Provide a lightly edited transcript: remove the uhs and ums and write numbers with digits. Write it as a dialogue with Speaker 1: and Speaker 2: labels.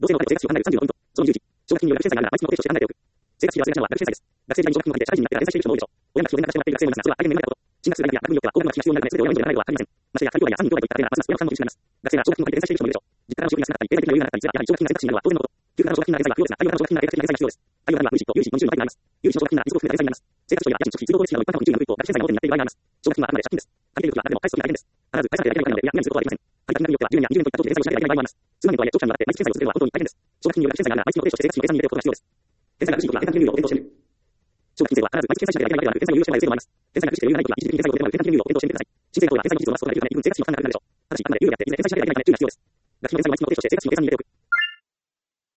Speaker 1: 同性の若い女性が必要と考える36ポイント。その20時。奨学金による学生債があるが、毎月のページとして考えておく。生活費を忘れがちなのは学生債です。学生時代に奨学金を借りて社会人になって連載している人も多いでしょう。親が必要でなくしてしまっている学生もいますが、それは大変面倒なこと。進学する大学によっては高額な学費が必要になるので、全てを親に頼らないのはありません。ましてや、仮兄弟や三人兄弟といった家庭がますます親の負担の重しになります。学生が奨学金を借りて連載している人もいるでしょう。実家からの仕事が少なかったり、経済的な余裕がなかったりすれば、やはり奨学金が選択肢になるのは当然のこと。給付からの奨学金が連載は不要ですが、貸与からの奨学金が連載が必要です。貸与からは無利子と有利子の順位の配分があります。有利子の奨学金がリスクを含めた連載になります。生活費や家賃、食費、通常投資費など一般の順位が低いと、学生債が元になっている場合があります。奨学金はあくまで借金です。借りている時は中でも返す時が大変です。必ず返さなければいけないので、親にすることはできません。借りた金額によっては10年や20年といった長期で連載をしなければいけない場合もあります。数万円とはいえ長期間にわたって毎月返済を続けるのは本当に大変です。奨学金による学生債があるが、毎月のページとして生活費の計算に入れておくことが必要です。返済が苦しい時は返還金利を検討してみる。奨学金制度は必ず毎月返済しなければいけないわけではなく、返済が有料してもらえる制度もあります。返済が有料してもらえる制度もあります。返済が苦しい時は返還金利を検討してみてください。申請額は返済技術を増すことができるので、一分生活費の負担が軽くなるでしょう。ただし、あくまで猶予があって、いずれ返済しなければいけないため注意が必要です。学費の返済を毎月のページとして生活費の計算に入れておく。